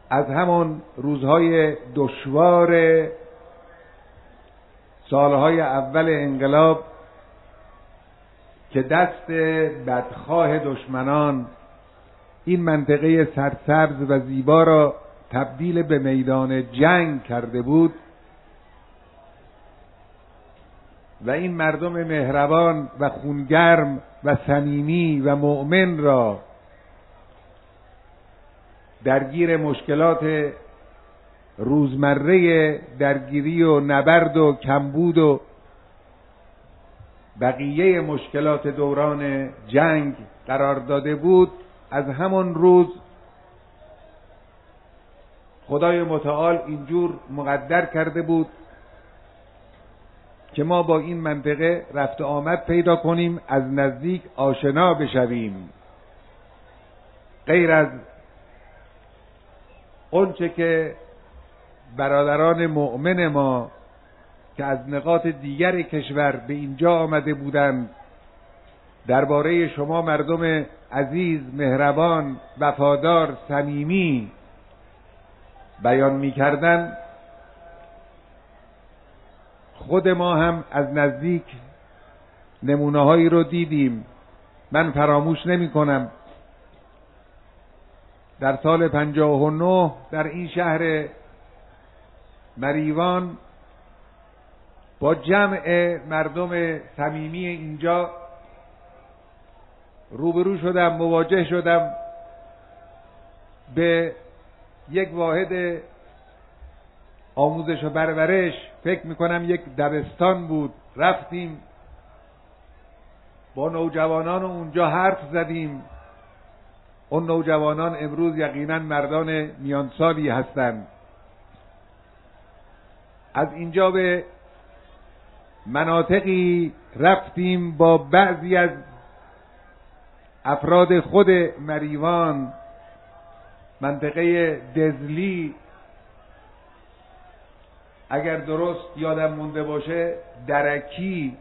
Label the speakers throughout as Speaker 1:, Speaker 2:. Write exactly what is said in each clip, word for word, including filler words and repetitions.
Speaker 1: از همون روزهای دشوار سالهای اول انقلاب که دست بدخواه دشمنان این منطقه سرسبز و زیبا را تبدیل به میدان جنگ کرده بود و این مردم مهربان و خونگرم و صمیمی و مؤمن را درگیر مشکلات روزمره درگیری و نبرد و کمبود و بقیه مشکلات دوران جنگ قرار داده بود، از همون روز خدای متعال اینجور مقدر کرده بود که ما با این منطقه رفت آمد پیدا کنیم، از نزدیک آشنا بشویم. غیر از اونچه که برادران مؤمن ما که از نقاط دیگر کشور به اینجا آمده بودند درباره شما مردم عزیز، مهربان، وفادار، صمیمی بیان می‌کردند، خود ما هم از نزدیک نمونه‌هایی رو دیدیم. من فراموش نمی‌کنم در سال پنجاه و نه در این شهر مریوان با جمع مردم صمیمی اینجا روبرو شدم، مواجه شدم به یک واحد آموزش و پرورش، فکر میکنم یک دبستان بود. رفتیم با نوجوانان اونجا حرف زدیم. اون نوجوانان امروز یقینا مردان میانسالی هستند. از اینجا به مناطقی رفتیم با بعضی از افراد خود مریوان، منطقه دزلی، اگر درست یادم مونده باشه درکی،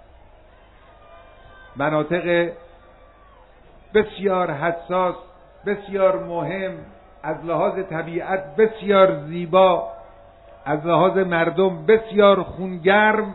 Speaker 1: مناطق بسیار حساس، بسیار مهم، از لحاظ طبیعت بسیار زیبا، از لحاظ مردم بسیار خونگرم.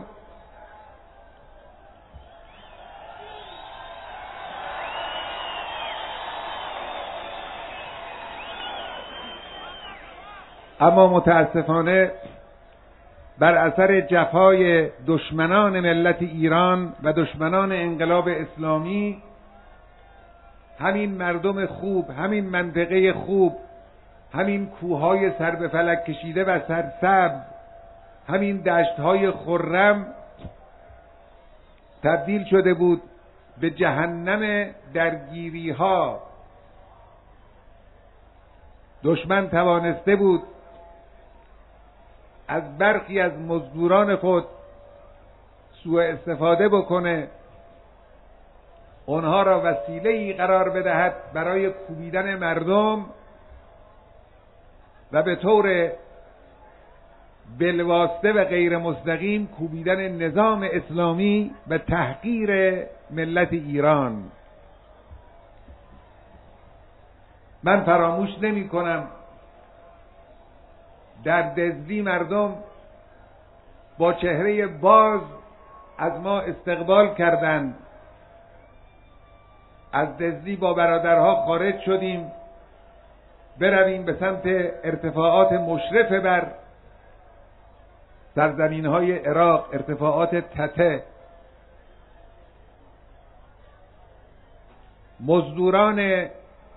Speaker 1: اما متاسفانه بر اثر جفای دشمنان ملت ایران و دشمنان انقلاب اسلامی، همین مردم خوب، همین منطقه خوب، همین کوههای سر به فلک کشیده و سرسبز، همین دشتهای خرم تبدیل شده بود به جهنم درگیری ها. دشمن توانسته بود از برخی از مزدوران خود سوء استفاده بکنه، اونها را وسیله‌ای قرار بدهد برای کوبیدن مردم و به طور بالواسطه و غیر مستقیم کوبیدن نظام اسلامی و تحقیر ملت ایران. من فراموش نمی کنم در دزلی مردم با چهره باز از ما استقبال کردند. از دزلی با برادرها خارج شدیم برویم به سمت ارتفاعات مشرف بر سرزمین‌های عراق، ارتفاعات تته. مزدوران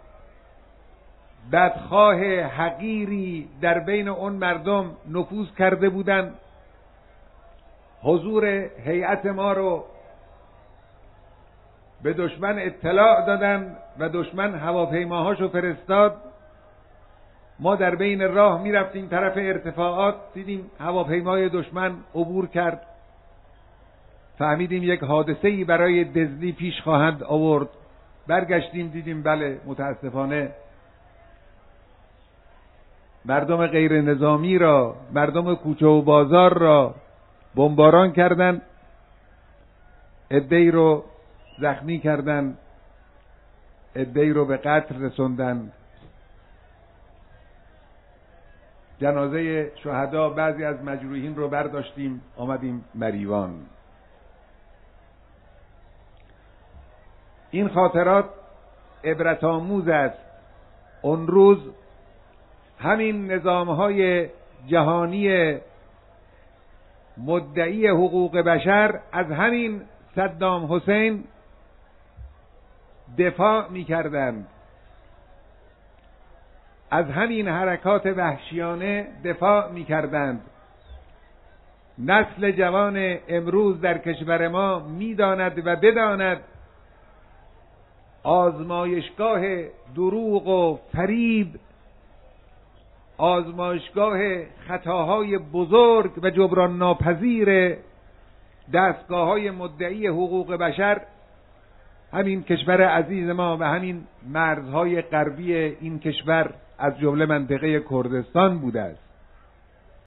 Speaker 1: بدخواه حقیری در بین اون مردم نفوذ کرده بودند. حضور هیئت ما رو به دشمن اطلاع دادن و دشمن هواپیماهاشو فرستاد. ما در بین راه میرفتیم طرف ارتفاعات، دیدیم هواپیمای دشمن عبور کرد، فهمیدیم یک حادثه‌ای برای دزلی پیش خواهد آورد. برگشتیم دیدیم بله، متاسفانه مردم غیر نظامی را، مردم کوچه و بازار را بمباران کردند، عده‌ای رو زخمی کردند، عده‌ای رو به قتل رسوندند. جنازه شهدا بعضی از مجروحین رو برداشتیم آمدیم مریوان. این خاطرات عبرت آموز است. اون روز همین نظام‌های جهانی مدعی حقوق بشر از همین صدام حسین دفاع می‌کردند، از همین حرکات وحشیانه دفاع می‌کردند. نسل جوان امروز در کشور ما می‌داند و بداند آزمایشگاه دروغ و فریب، آزمایشگاه خطاهای بزرگ و جبران ناپذیر دستگاه‌های مدعی حقوق بشر همین کشور عزیز ما و همین مرزهای غربی این کشور از جمله منطقه کردستان بوده است.